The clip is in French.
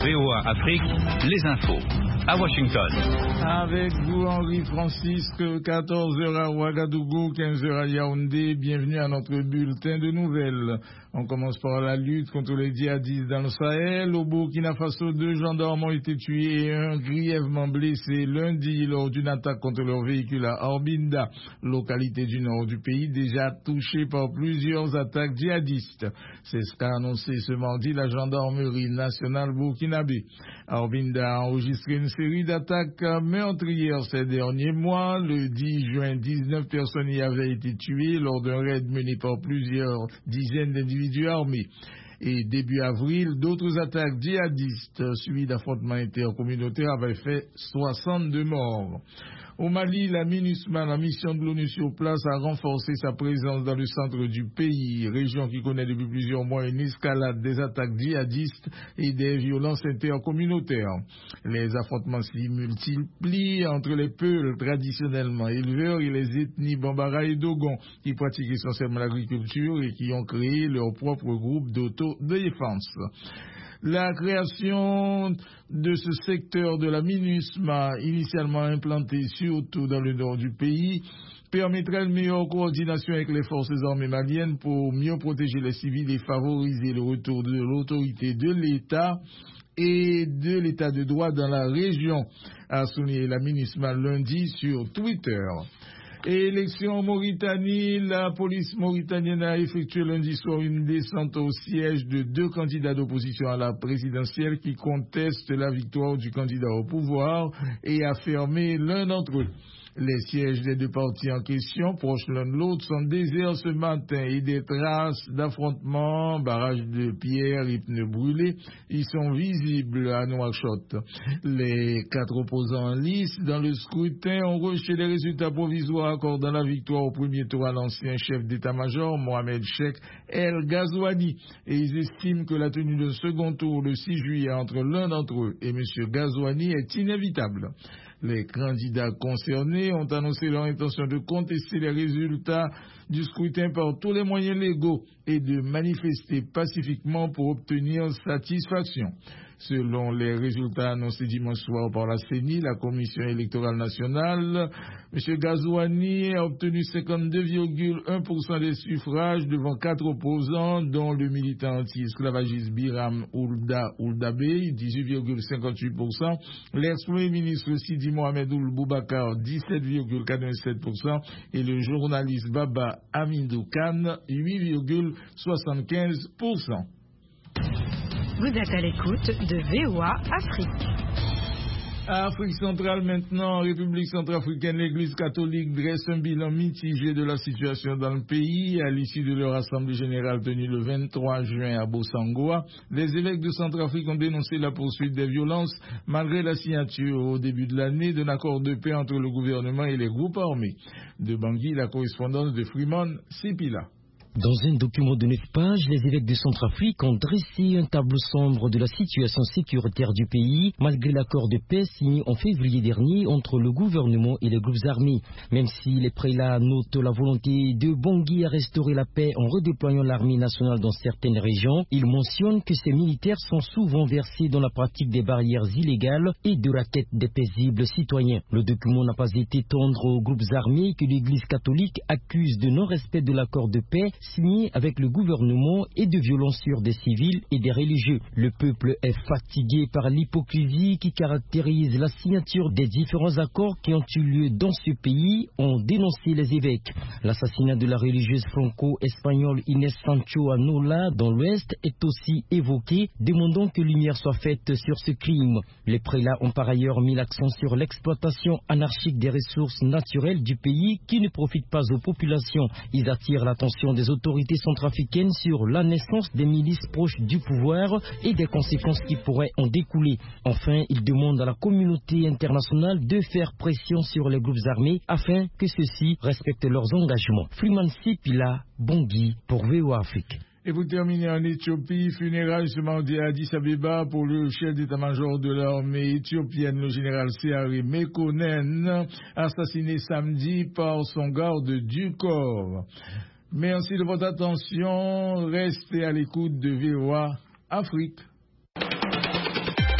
VOA Afrique, les infos. À Washington. Avec vous, Henri Francisque, 14h à Ouagadougou, 15h à Yaoundé. Bienvenue à notre bulletin de nouvelles. On commence par la lutte contre les djihadistes dans le Sahel. Au Burkina Faso, 2 gendarmes ont été tués et 1 grièvement blessé lundi lors d'une attaque contre leur véhicule à Orbinda, localité du nord du pays déjà touchée par plusieurs attaques djihadistes. C'est ce qu'a annoncé ce mardi la gendarmerie nationale burkinabé. Orbinda a enregistré une série d'attaques meurtrières ces derniers mois. Le 10 juin, 19 personnes y avaient été tuées lors d'un raid mené par plusieurs dizaines d'individus armés. Et début avril, d'autres attaques djihadistes suivies d'affrontements intercommunautaires avaient fait 62 morts. Au Mali, la MINUSMA, la mission de l'ONU sur place, a renforcé sa présence dans le centre du pays, région qui connaît depuis plusieurs mois une escalade des attaques djihadistes et des violences intercommunautaires. Les affrontements s'y multiplient entre les peuples traditionnellement éleveurs et les ethnies Bambara et Dogon, qui pratiquent essentiellement l'agriculture et qui ont créé leur propre groupe d'autodéfense. La création de ce secteur de la MINUSMA, initialement implanté surtout dans le nord du pays, permettra une meilleure coordination avec les forces armées maliennes pour mieux protéger les civils et favoriser le retour de l'autorité de l'État et de l'État de droit dans la région, a souligné la MINUSMA lundi sur Twitter. Élection en Mauritanie, la police mauritanienne a effectué lundi soir une descente au siège de 2 candidats d'opposition à la présidentielle qui contestent la victoire du candidat au pouvoir et a fermé l'un d'entre eux. Les sièges des 2 partis en question, proches l'un de l'autre, sont déserts ce matin et des traces d'affrontements, barrages de pierres et pneus brûlés, y sont visibles à Nouakchott. Les 4 opposants en lice dans le scrutin ont rejeté les résultats provisoires accordant la victoire au premier tour à l'ancien chef d'état-major, Mohamed Cheikh El Ghazouani, et ils estiment que la tenue d'un second tour le 6 juillet entre l'un d'entre eux et M. Ghazouani est inévitable. Les candidats concernés ont annoncé leur intention de contester les résultats du scrutin par tous les moyens légaux et de manifester pacifiquement pour obtenir satisfaction. Selon les résultats annoncés dimanche soir par la CENI, la Commission électorale nationale, M. Ghazouani a obtenu 52,1% des suffrages devant 4 opposants, dont le militant anti-esclavagiste Biram Ouldabe, 18,58%, l'ex-premier ministre Sidi Mohamed Ould Boubacar, 17,87%, et le journaliste Baba Amindou Khan, 8,75%. Vous êtes à l'écoute de VOA Afrique. Afrique centrale maintenant, en République centrafricaine, l'Église catholique dresse un bilan mitigé de la situation dans le pays. À l'issue de leur assemblée générale tenue le 23 juin à Bossangoa, les évêques de Centrafrique ont dénoncé la poursuite des violences malgré la signature au début de l'année d'un accord de paix entre le gouvernement et les groupes armés. De Bangui, la correspondance de Freeman Sipila. Dans un document de 9 pages, les évêques de Centrafrique ont dressé un tableau sombre de la situation sécuritaire du pays, malgré l'accord de paix signé en février dernier entre le gouvernement et les groupes armés. Même si les prélats notent la volonté de Bangui à restaurer la paix en redéployant l'armée nationale dans certaines régions, ils mentionnent que ces militaires sont souvent versés dans la pratique des barrières illégales et de la quête des paisibles citoyens. Le document n'a pas été tendre aux groupes armés que l'Église catholique accuse de non-respect de l'accord de paix signé avec le gouvernement et de violences sur des civils et des religieux. Le peuple est fatigué par l'hypocrisie qui caractérise la signature des différents accords qui ont eu lieu dans ce pays, ont dénoncé les évêques. L'assassinat de la religieuse franco-espagnole Inés Sancho à Nola dans l'Ouest est aussi évoqué, demandant que lumière soit faite sur ce crime. Les prélats ont par ailleurs mis l'accent sur l'exploitation anarchique des ressources naturelles du pays qui ne profitent pas aux populations. Ils attirent l'attention des autorités centrafricaines sur la naissance des milices proches du pouvoir et des conséquences qui pourraient en découler. Enfin, ils demandent à la communauté internationale de faire pression sur les groupes armés afin que ceux-ci respectent leurs engagements. Freeman Sipila, Bangui pour VOA Afrique. Et vous terminez en Éthiopie, funérailles ce mardi à Addis Abeba pour le chef d'état-major de l'armée éthiopienne, le général Seare Mekonnen, assassiné samedi par son garde du corps. Merci de votre attention. Restez à l'écoute de VOA Afrique.